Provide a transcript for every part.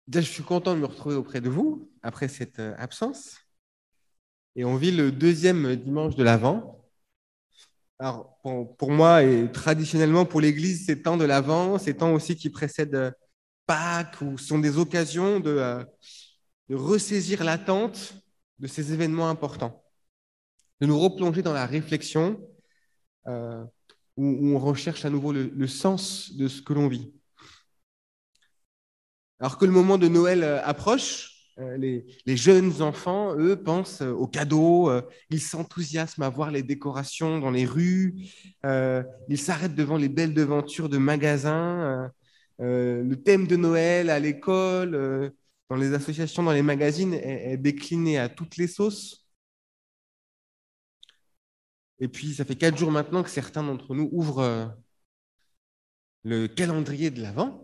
Déjà, je suis content de me retrouver auprès de vous après cette absence. Et on vit le deuxième dimanche de l'Avent. Alors, pour moi et traditionnellement pour l'Église, ces temps de l'Avent, ces temps aussi qui précèdent Pâques, ou sont des occasions de ressaisir l'attente de ces événements importants, de nous replonger dans la réflexion euh, où on recherche à nouveau le sens de ce que l'on vit. Alors que le moment de Noël approche, les jeunes enfants, eux, pensent aux cadeaux, ils s'enthousiasment à voir les décorations dans les rues, ils s'arrêtent devant les belles devantures de magasins, le thème de Noël à l'école, dans les associations, dans les magazines, est décliné à toutes les sauces. Et puis, ça fait 4 jours maintenant que certains d'entre nous ouvrent le calendrier de l'Avent.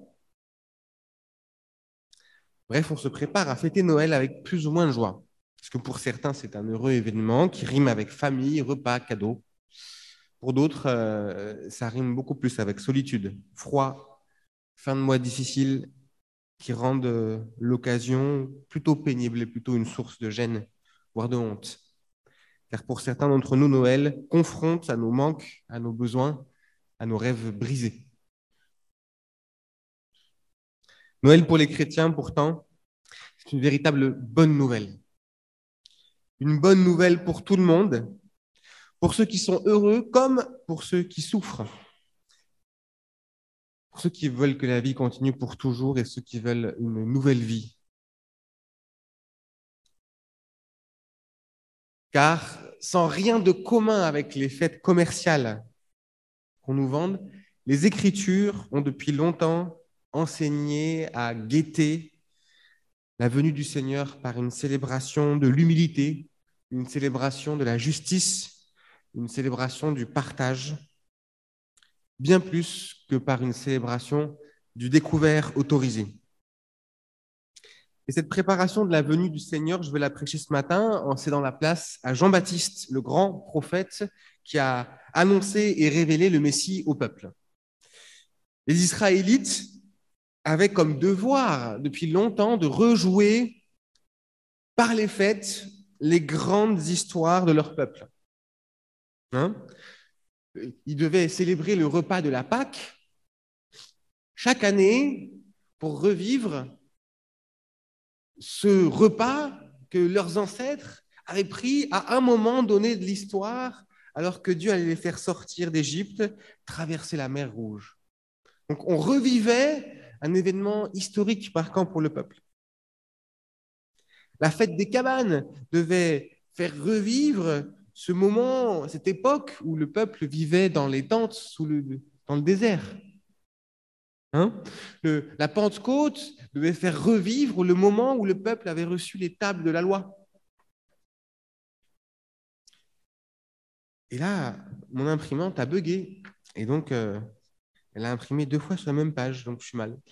Bref, on se prépare à fêter Noël avec plus ou moins de joie. Parce que pour certains, c'est un heureux événement qui rime avec famille, repas, cadeaux. Pour d'autres, ça rime beaucoup plus avec solitude, froid, fin de mois difficile, qui rendent l'occasion plutôt pénible et plutôt une source de gêne, voire de honte. Car pour certains d'entre nous, Noël confronte à nos manques, à nos besoins, à nos rêves brisés. Noël pour les chrétiens, pourtant, c'est une véritable bonne nouvelle. Une bonne nouvelle pour tout le monde, pour ceux qui sont heureux comme pour ceux qui souffrent, pour ceux qui veulent que la vie continue pour toujours et ceux qui veulent une nouvelle vie. Car sans rien de commun avec les fêtes commerciales qu'on nous vende, les Écritures ont depuis longtemps enseigné à guetter la venue du Seigneur par une célébration de l'humilité, une célébration de la justice, une célébration du partage, bien plus que par une célébration du découvert autorisé. Et cette préparation de la venue du Seigneur, je vais la prêcher ce matin en cédant la place à Jean-Baptiste, le grand prophète qui a annoncé et révélé le Messie au peuple. Les Israélites avaient comme devoir depuis longtemps de rejouer par les fêtes les grandes histoires de leur peuple. Hein? Ils devaient célébrer le repas de la Pâque chaque année pour revivre ce repas que leurs ancêtres avaient pris à un moment donné de l'histoire, alors que Dieu allait les faire sortir d'Égypte, traverser la mer Rouge. Donc on revivait un événement historique marquant pour le peuple. La fête des cabanes devait faire revivre ce moment, cette époque où le peuple vivait dans les tentes dans le désert. Hein? La Pentecôte devait faire revivre le moment où le peuple avait reçu les tables de la loi. Et là, mon imprimante a bugué. Et donc, elle a imprimé 2 fois sur la même page. Donc, je suis mal.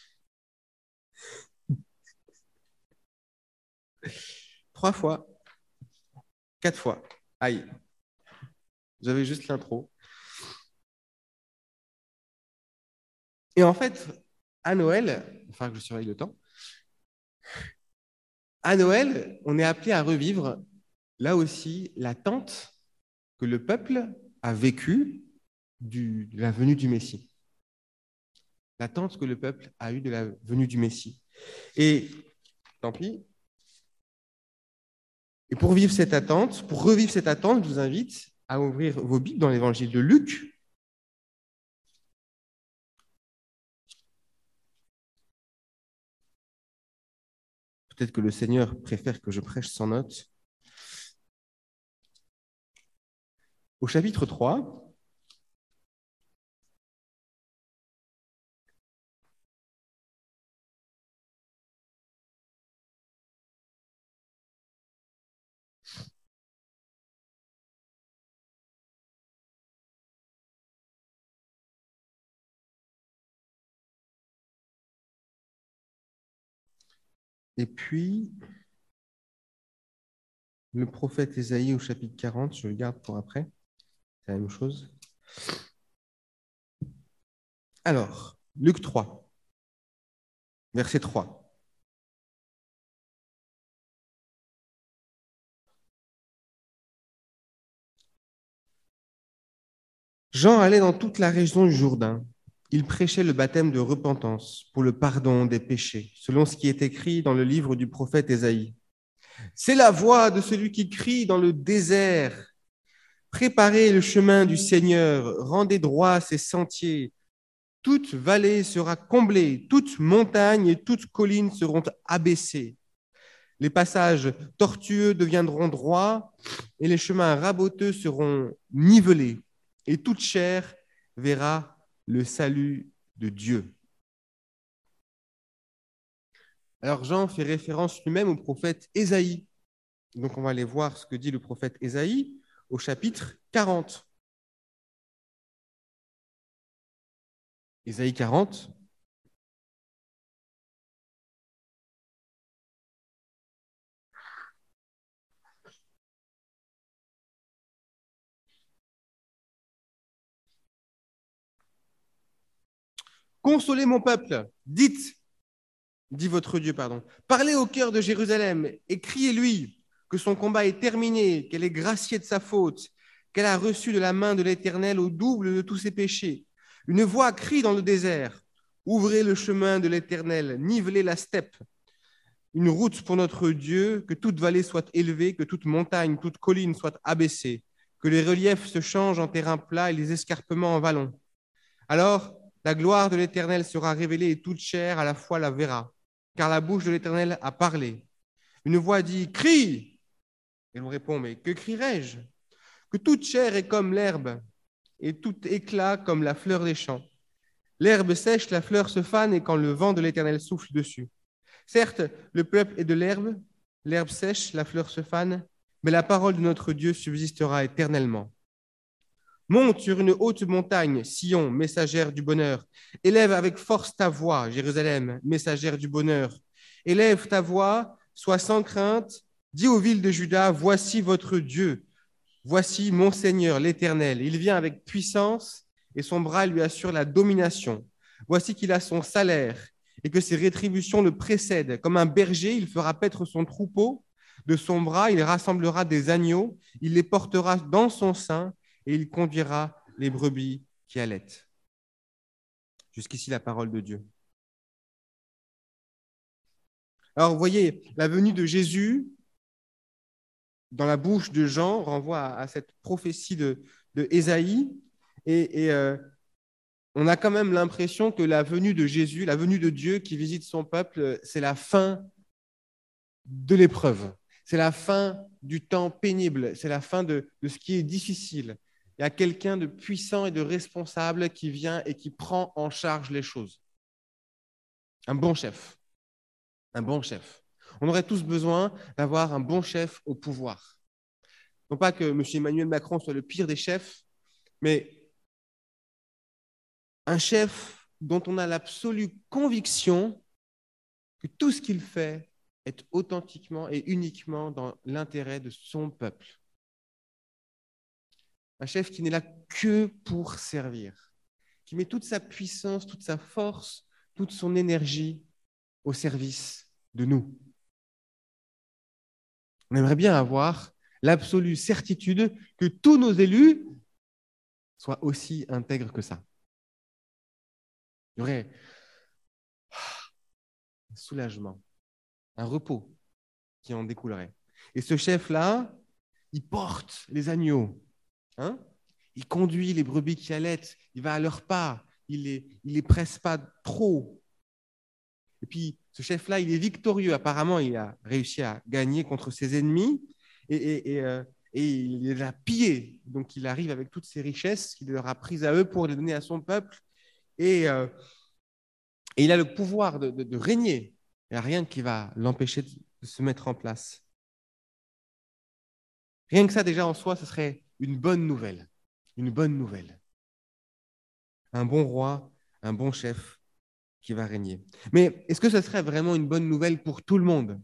3 fois. 4 fois. Aïe. J'avais juste l'intro. Et en fait, à Noël, il va falloir que je surveille le temps. À Noël, on est appelé à revivre, là aussi, l'attente que le peuple a vécue de la venue du Messie. L'attente que le peuple a eue de la venue du Messie. Et tant pis. Et pour vivre cette attente, pour revivre cette attente, je vous invite à ouvrir vos Bibles dans l'évangile de Luc. Peut-être que le Seigneur préfère que je prêche sans notes. Au chapitre 3, et puis le prophète Ésaïe au chapitre 40, je le garde pour après, c'est la même chose. Alors, Luc 3, verset 3. Jean allait dans toute la région du Jourdain. Il prêchait le baptême de repentance pour le pardon des péchés, selon ce qui est écrit dans le livre du prophète Ésaïe. C'est la voix de celui qui crie dans le désert. Préparez le chemin du Seigneur, rendez droit ses sentiers. Toute vallée sera comblée, toute montagne et toute colline seront abaissées. Les passages tortueux deviendront droits et les chemins raboteux seront nivelés. Et toute chair verra le salut de Dieu. Alors Jean fait référence lui-même au prophète Ésaïe. Donc on va aller voir ce que dit le prophète Ésaïe au chapitre 40. Ésaïe 40. Consolez mon peuple, dites, dit votre Dieu, pardon. Parlez au cœur de Jérusalem et criez-lui que son combat est terminé, qu'elle est graciée de sa faute, qu'elle a reçu de la main de l'Éternel au double de tous ses péchés. Une voix crie dans le désert, ouvrez le chemin de l'Éternel, nivelez la steppe. Une route pour notre Dieu, que toute vallée soit élevée, que toute montagne, toute colline soit abaissée, que les reliefs se changent en terrain plat et les escarpements en vallons. Alors, la gloire de l'Éternel sera révélée et toute chair à la fois la verra, car la bouche de l'Éternel a parlé. Une voix dit, crie. Et l'on répond, mais que crierai-je? Que toute chair est comme l'herbe et tout éclat comme la fleur des champs. L'herbe sèche, la fleur se fane et quand le vent de l'Éternel souffle dessus. Certes, le peuple est de l'herbe sèche, la fleur se fane, mais la parole de notre Dieu subsistera éternellement. Monte sur une haute montagne, Sion, messagère du bonheur. Élève avec force ta voix, Jérusalem, messagère du bonheur. Élève ta voix, sois sans crainte. Dis aux villes de Juda, voici votre Dieu. Voici mon Seigneur, l'Éternel. Il vient avec puissance et son bras lui assure la domination. Voici qu'il a son salaire et que ses rétributions le précèdent. Comme un berger, il fera paître son troupeau. De son bras, il rassemblera des agneaux. Il les portera dans son sein et il conduira les brebis qui allaitent. Jusqu'ici, la parole de Dieu. Alors, vous voyez, la venue de Jésus dans la bouche de Jean renvoie à cette prophétie de Ésaïe. Et on a quand même l'impression que la venue de Jésus, la venue de Dieu qui visite son peuple, c'est la fin de l'épreuve. C'est la fin du temps pénible. C'est la fin de ce qui est difficile. Il y a quelqu'un de puissant et de responsable qui vient et qui prend en charge les choses. Un bon chef. Un bon chef. On aurait tous besoin d'avoir un bon chef au pouvoir. Non pas que M. Emmanuel Macron soit le pire des chefs, mais un chef dont on a l'absolue conviction que tout ce qu'il fait est authentiquement et uniquement dans l'intérêt de son peuple. Un chef qui n'est là que pour servir, qui met toute sa puissance, toute sa force, toute son énergie au service de nous. On aimerait bien avoir l'absolue certitude que tous nos élus soient aussi intègres que ça. Il y aurait un soulagement, un repos qui en découlerait. Et ce chef-là, il porte les agneaux, hein? Il conduit les brebis qui allaitent, il va à leur pas, il les presse pas trop. Et puis, ce chef-là, il est victorieux. Apparemment, il a réussi à gagner contre ses ennemis et il les a pillés. Donc, il arrive avec toutes ces richesses qu'il leur a prises à eux pour les donner à son peuple. Et il a le pouvoir de régner. Il n'y a rien qui va l'empêcher de se mettre en place. Rien que ça, déjà en soi, ce serait une bonne nouvelle. Une bonne nouvelle. Un bon roi, un bon chef qui va régner. Mais est-ce que ce serait vraiment une bonne nouvelle pour tout le monde?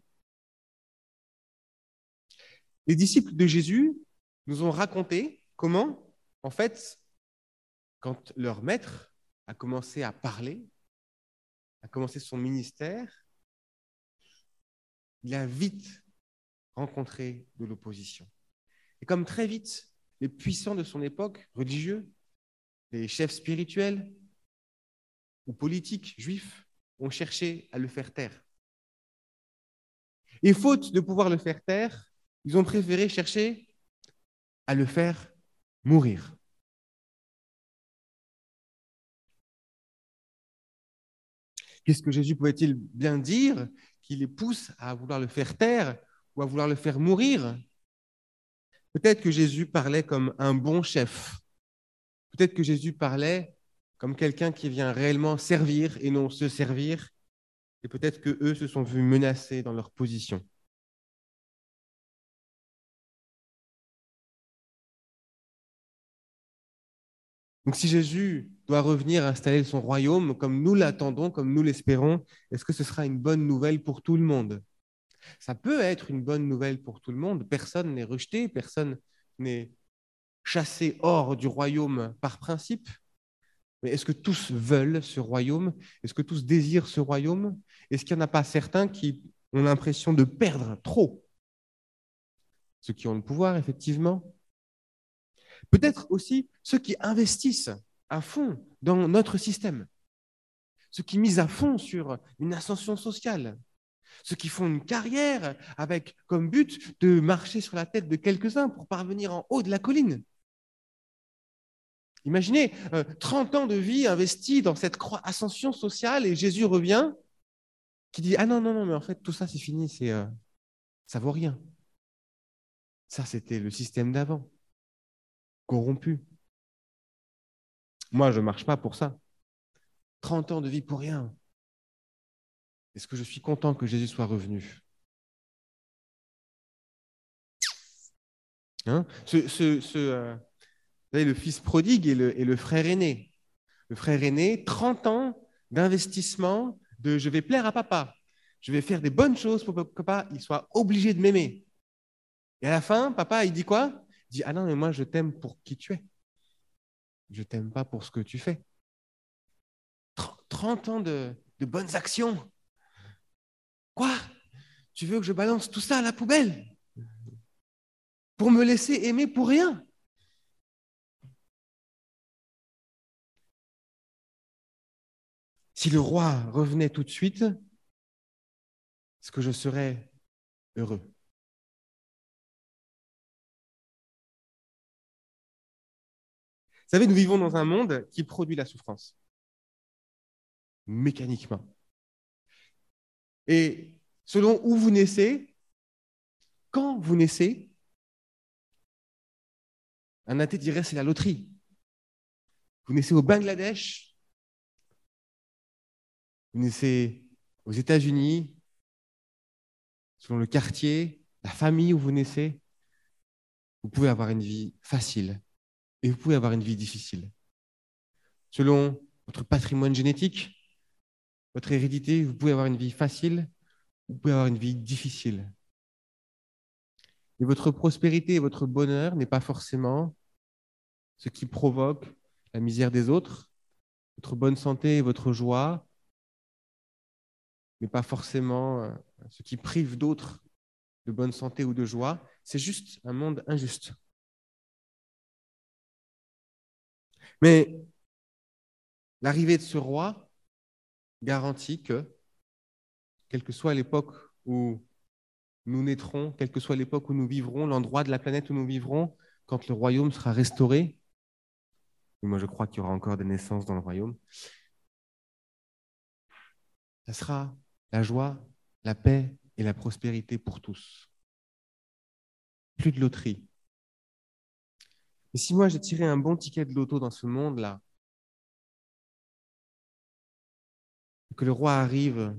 Les disciples de Jésus nous ont raconté comment, en fait, quand leur maître a commencé à parler, a commencé son ministère, il a vite rencontré de l'opposition. Et comme très vite, les puissants de son époque, religieux, les chefs spirituels ou politiques juifs ont cherché à le faire taire. Et faute de pouvoir le faire taire, ils ont préféré chercher à le faire mourir. Qu'est-ce que Jésus pouvait-il bien dire qui les pousse à vouloir le faire taire ou à vouloir le faire mourir? Peut-être que Jésus parlait comme un bon chef. Peut-être que Jésus parlait comme quelqu'un qui vient réellement servir et non se servir. Et peut-être que eux se sont vus menacés dans leur position. Donc si Jésus doit revenir installer son royaume comme nous l'attendons, comme nous l'espérons, est-ce que ce sera une bonne nouvelle pour tout le monde? Ça peut être une bonne nouvelle pour tout le monde. Personne n'est rejeté, personne n'est chassé hors du royaume par principe. Mais est-ce que tous veulent ce royaume? Est-ce que tous désirent ce royaume? Est-ce qu'il n'y en a pas certains qui ont l'impression de perdre trop? Ceux qui ont le pouvoir, effectivement. Peut-être aussi ceux qui investissent à fond dans notre système. Ceux qui misent à fond sur une ascension sociale. Ceux qui font une carrière avec comme but de marcher sur la tête de quelques-uns pour parvenir en haut de la colline. Imaginez 30 ans de vie investis dans cette ascension sociale et Jésus revient qui dit ah non, non, non, mais en fait, tout ça, c'est fini, ça vaut rien. Ça, c'était le système d'avant, corrompu. Moi, je ne marche pas pour ça. 30 ans de vie pour rien. Est-ce que je suis content que Jésus soit revenu? Hein, vous savez, le fils prodigue et le frère aîné. Le frère aîné, 30 ans d'investissement de je vais plaire à papa. Je vais faire des bonnes choses pour que papa il soit obligé de m'aimer. Et à la fin, papa, il dit quoi? Il dit ah non, mais moi, je t'aime pour qui tu es. Je t'aime pas pour ce que tu fais. 30 ans de bonnes actions. Quoi? Tu veux que je balance tout ça à la poubelle pour me laisser aimer pour rien? Si le roi revenait tout de suite, est-ce que je serais heureux? Vous savez, nous vivons dans un monde qui produit la souffrance, mécaniquement. Et selon où vous naissez, quand vous naissez, un athée dirait c'est la loterie. Vous naissez au Bangladesh, vous naissez aux États-Unis, selon le quartier, la famille où vous naissez, vous pouvez avoir une vie facile et vous pouvez avoir une vie difficile. Selon votre patrimoine génétique, votre hérédité, vous pouvez avoir une vie facile, vous pouvez avoir une vie difficile. Et votre prospérité et votre bonheur n'est pas forcément ce qui provoque la misère des autres. Votre bonne santé et votre joie n'est pas forcément ce qui prive d'autres de bonne santé ou de joie. C'est juste un monde injuste. Mais l'arrivée de ce roi garantit que, quelle que soit l'époque où nous naîtrons, quelle que soit l'époque où nous vivrons, l'endroit de la planète où nous vivrons, quand le royaume sera restauré, et moi je crois qu'il y aura encore des naissances dans le royaume, ça sera la joie, la paix et la prospérité pour tous. Plus de loterie. Et si moi j'ai tiré un bon ticket de loto dans ce monde-là, que le roi arrive,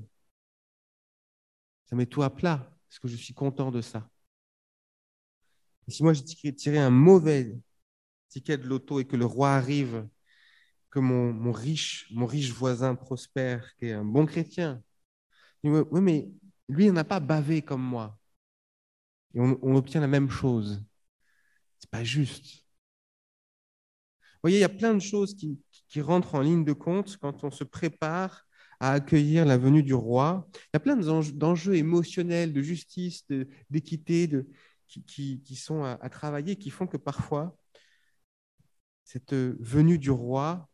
ça met tout à plat, parce que je suis content de ça. Et si moi j'ai tiré un mauvais ticket de loto et que le roi arrive, que mon riche voisin prospère, qui est un bon chrétien, il dit, oui, mais lui, il n'a pas bavé comme moi. Et on obtient la même chose. C'est pas juste. Vous voyez, il y a plein de choses qui rentrent en ligne de compte quand on se prépare à accueillir la venue du roi. Il y a plein d'enjeux émotionnels, de justice, d'équité, qui sont à travailler, qui font que parfois, cette venue du roi,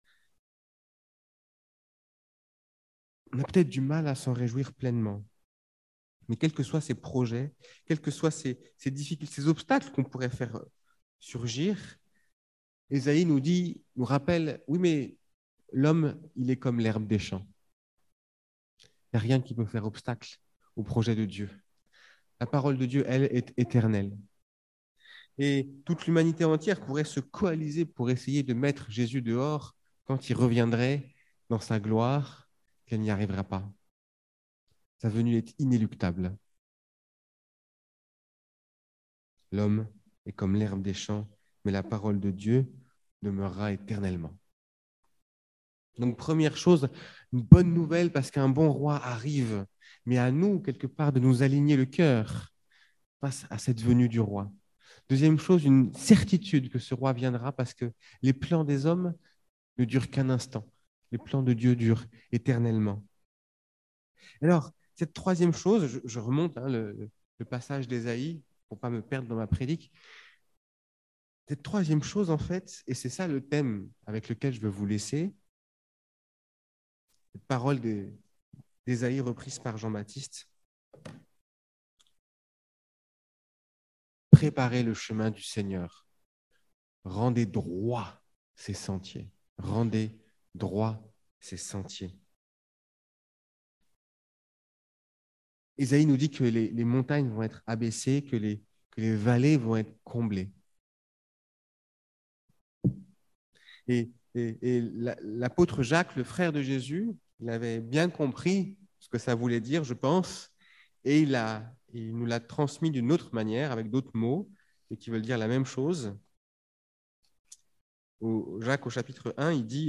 on a peut-être du mal à s'en réjouir pleinement. Mais quels que soient ces projets, quels que soient ces difficultés, ces obstacles qu'on pourrait faire surgir, Ésaïe nous rappelle, oui, mais l'homme, il est comme l'herbe des champs. Il n'y a rien qui peut faire obstacle au projet de Dieu. La parole de Dieu, elle, est éternelle. Et toute l'humanité entière pourrait se coaliser pour essayer de mettre Jésus dehors quand il reviendrait dans sa gloire, qu'elle n'y arrivera pas. Sa venue est inéluctable. L'homme est comme l'herbe des champs, mais la parole de Dieu demeurera éternellement. Donc, première chose, une bonne nouvelle parce qu'un bon roi arrive, mais à nous, quelque part, de nous aligner le cœur face à cette venue du roi. Deuxième chose, une certitude que ce roi viendra parce que les plans des hommes ne durent qu'un instant. Les plans de Dieu durent éternellement. Alors, cette troisième chose, je remonte le passage d'Ésaïe pour ne pas me perdre dans ma prédique. Cette troisième chose, en fait, et c'est ça le thème avec lequel je veux vous laisser, cette parole d'Ésaïe reprise par Jean-Baptiste. Préparez le chemin du Seigneur. Rendez droit ses sentiers. Rendez droit ses sentiers. Ésaïe nous dit que les montagnes vont être abaissées, que les vallées vont être comblées. Et l'apôtre Jacques, le frère de Jésus, il avait bien compris ce que ça voulait dire, je pense, et il nous l'a transmis d'une autre manière, avec d'autres mots, et qui veulent dire la même chose. Jacques, au chapitre 1, il dit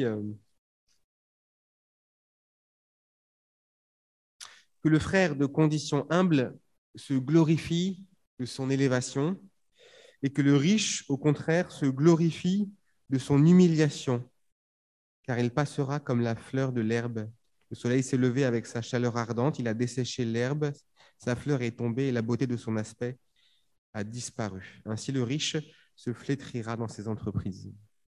que le frère de condition humble se glorifie de son élévation, et que le riche, au contraire, se glorifie de son humiliation, car il passera comme la fleur de l'herbe. Le soleil s'est levé avec sa chaleur ardente, il a desséché l'herbe, sa fleur est tombée et la beauté de son aspect a disparu. Ainsi le riche se flétrira dans ses entreprises.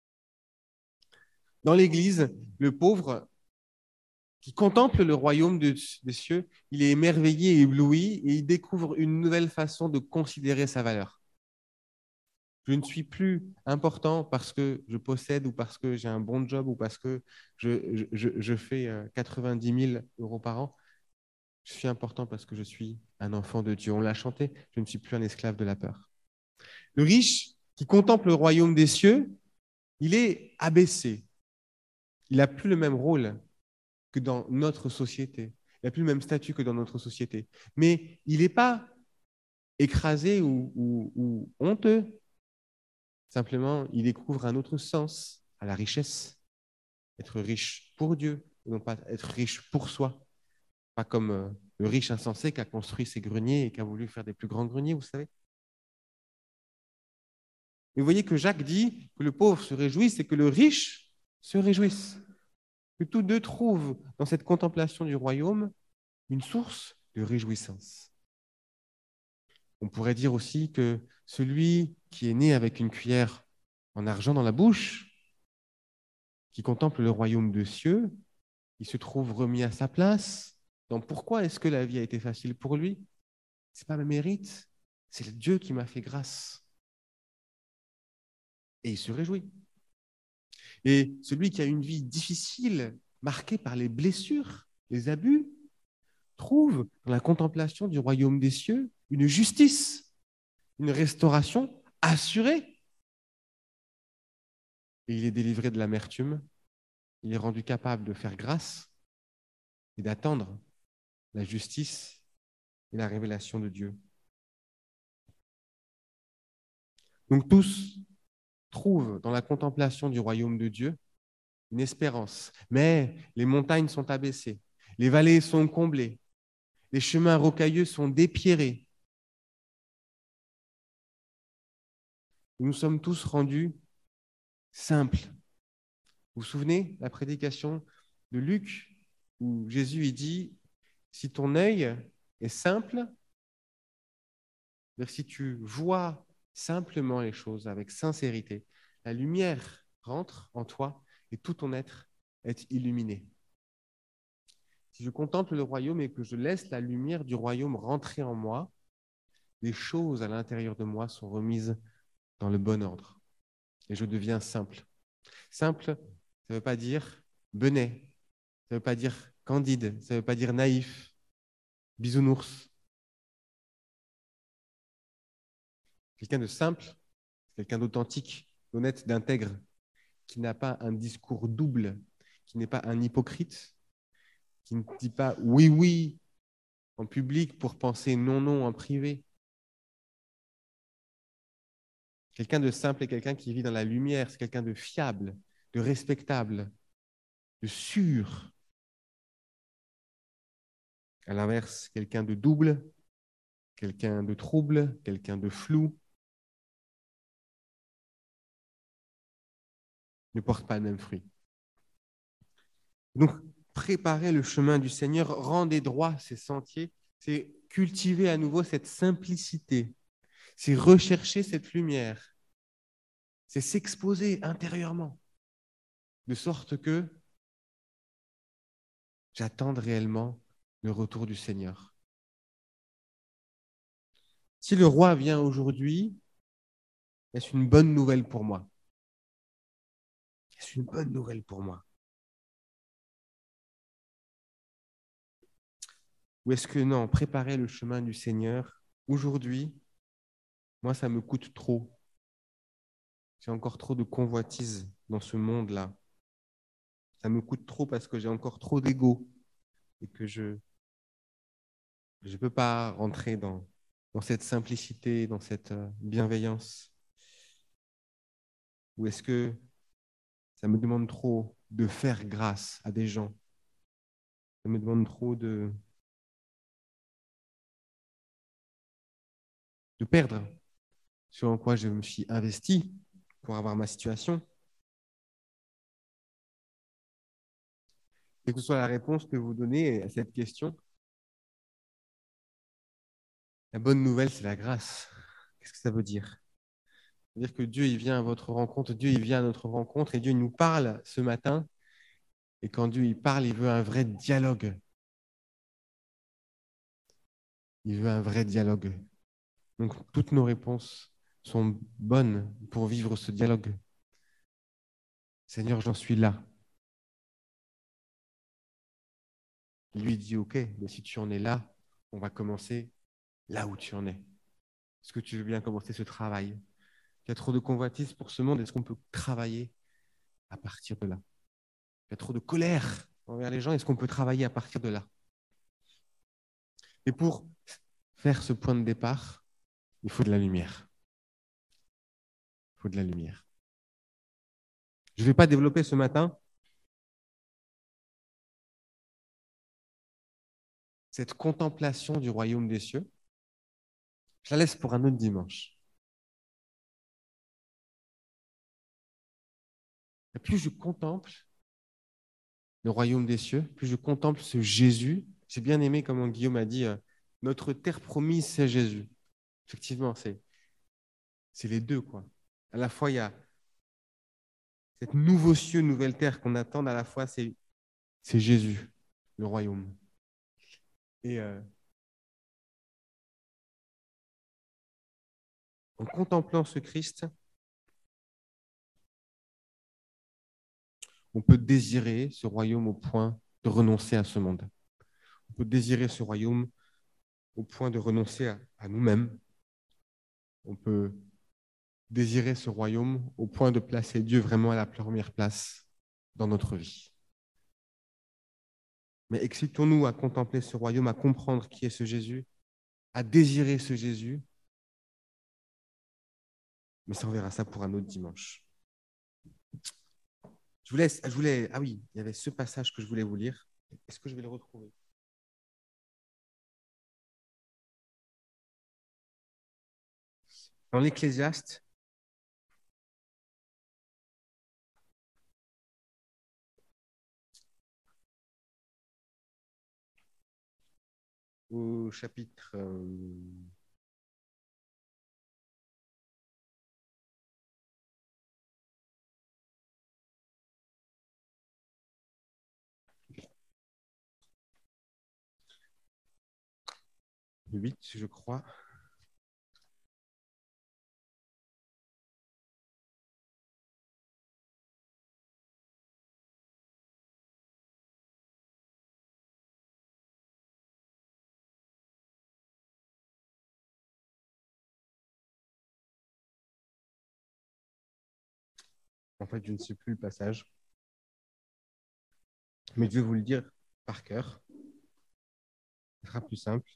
Dans l'Église, le pauvre qui contemple le royaume des cieux, il est émerveillé et ébloui et il découvre une nouvelle façon de considérer sa valeur. Je ne suis plus important parce que je possède ou parce que j'ai un bon job ou parce que je fais 90 000 euros par an. Je suis important parce que je suis un enfant de Dieu. On l'a chanté, je ne suis plus un esclave de la peur. Le riche qui contemple le royaume des cieux, il est abaissé. Il n'a plus le même rôle que dans notre société. Il n'a plus le même statut que dans notre société. Mais il n'est pas écrasé ou honteux. Simplement, il découvre un autre sens à la richesse. Être riche pour Dieu, et non pas être riche pour soi. Pas comme le riche insensé qui a construit ses greniers et qui a voulu faire des plus grands greniers, vous savez. Et vous voyez que Jacques dit que le pauvre se réjouisse et que le riche se réjouisse. Que tous deux trouvent dans cette contemplation du royaume une source de réjouissance. On pourrait dire aussi que celui qui est né avec une cuillère en argent dans la bouche, qui contemple le royaume des cieux, il se trouve remis à sa place. Donc pourquoi est-ce que la vie a été facile pour lui? Ce n'est pas mes mérites, c'est Dieu qui m'a fait grâce. Et il se réjouit. Et celui qui a une vie difficile, marquée par les blessures, les abus, trouve dans la contemplation du royaume des cieux une justice, une restauration assurée. Et il est délivré de l'amertume, il est rendu capable de faire grâce et d'attendre la justice et la révélation de Dieu. Donc tous trouvent dans la contemplation du royaume de Dieu une espérance. Mais les montagnes sont abaissées, les vallées sont comblées, les chemins rocailleux sont dépierrés. Nous sommes tous rendus simples. Vous vous souvenez la prédication de Luc où Jésus il dit « Si ton œil est simple, si tu vois simplement les choses avec sincérité, La lumière rentre en toi et tout ton être est illuminé. Si je contemple le royaume et que je laisse la lumière du royaume rentrer en moi, les choses à l'intérieur de moi sont remises dans le bon ordre et je deviens simple. Simple, ça ne veut pas dire benet, ça ne veut pas dire candide, ça ne veut pas dire naïf, bisounours. Quelqu'un de simple, quelqu'un d'authentique, d'honnête, d'intègre, qui n'a pas un discours double, qui n'est pas un hypocrite, qui ne dit pas oui, oui en public pour penser non, non en privé. Quelqu'un de simple est quelqu'un qui vit dans la lumière, c'est quelqu'un de fiable, de respectable, de sûr. À l'inverse, quelqu'un de double, quelqu'un de trouble, quelqu'un de flou, ne porte pas le même fruit. Donc, préparer le chemin du Seigneur, rendez droit ses sentiers, c'est cultiver à nouveau cette simplicité, c'est rechercher cette lumière, c'est s'exposer intérieurement, de sorte que j'attende réellement le retour du Seigneur. Si le roi vient aujourd'hui, est-ce une bonne nouvelle pour moi? Est-ce une bonne nouvelle pour moi? Ou est-ce que non, préparer le chemin du Seigneur, aujourd'hui, moi, ça me coûte trop. J'ai encore trop de convoitises dans ce monde-là. Ça me coûte trop parce que j'ai encore trop d'ego et que je ne peux pas rentrer dans cette simplicité, dans cette bienveillance. Ou est-ce que ça me demande trop de faire grâce à des gens? Ça me demande trop de perdre ce en quoi je me suis investi pour avoir ma situation. Quelle que soit la réponse que vous donnez à cette question, la bonne nouvelle, c'est la grâce. Qu'est-ce que ça veut dire? Ça veut dire que Dieu, il vient à votre rencontre, Dieu, il vient à notre rencontre et Dieu, il nous parle ce matin. Et quand Dieu, il parle, il veut un vrai dialogue. Il veut un vrai dialogue. Donc, toutes nos réponses sont bonnes pour vivre ce dialogue. Seigneur, j'en suis là. Il lui dit, OK, mais si tu en es là, on va commencer là où tu en es. Est-ce que tu veux bien commencer ce travail? Il y a trop de convoitises pour ce monde. Est-ce qu'on peut travailler à partir de là? Il y a trop de colère envers les gens. Est-ce qu'on peut travailler à partir de là? Et pour faire ce point de départ, il faut de la lumière. Il faut de la lumière. Je ne vais pas développer ce matin cette contemplation du royaume des cieux. Je la laisse pour un autre dimanche. Et plus je contemple le royaume des cieux, plus je contemple ce Jésus. J'ai bien aimé comment Guillaume a dit, notre terre promise, c'est Jésus. Effectivement, c'est les deux, quoi. À la fois, il y a cette nouveau cieux, nouvelle terre qu'on attend, à la fois, c'est Jésus, le royaume. Et en contemplant ce Christ, on peut désirer ce royaume au point de renoncer à ce monde. On peut désirer ce royaume au point de renoncer à nous-mêmes. On peut désirer ce royaume au point de placer Dieu vraiment à la première place dans notre vie. Mais excitons-nous à contempler ce royaume, à comprendre qui est ce Jésus, à désirer ce Jésus. Mais ça, on verra ça pour un autre dimanche. Ah oui, il y avait ce passage que je voulais vous lire. Est-ce que je vais le retrouver? Dans l'Ecclésiaste, au chapitre 8, je crois. En fait, je ne sais plus le passage, mais je vais vous le dire par cœur. Ce sera plus simple.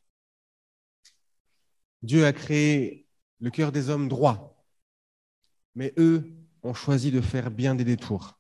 Dieu a créé le cœur des hommes droit, mais eux ont choisi de faire bien des détours.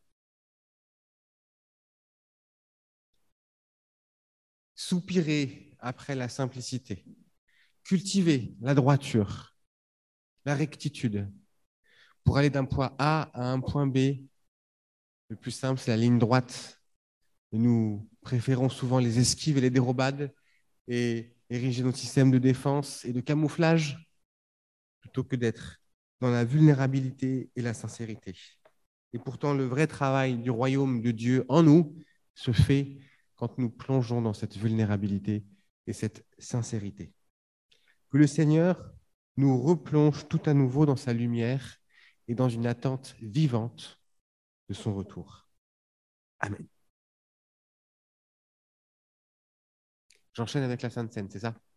Soupirer après la simplicité, cultiver la droiture, la rectitude, pour aller d'un point A à un point B. Le plus simple, c'est la ligne droite. Et nous préférons souvent les esquives et les dérobades et ériger notre système de défense et de camouflage plutôt que d'être dans la vulnérabilité et la sincérité. Et pourtant, le vrai travail du royaume de Dieu en nous se fait quand nous plongeons dans cette vulnérabilité et cette sincérité. Que le Seigneur nous replonge tout à nouveau dans sa lumière et dans une attente vivante de son retour. Amen. J'enchaîne avec la Sainte Seine, c'est ça?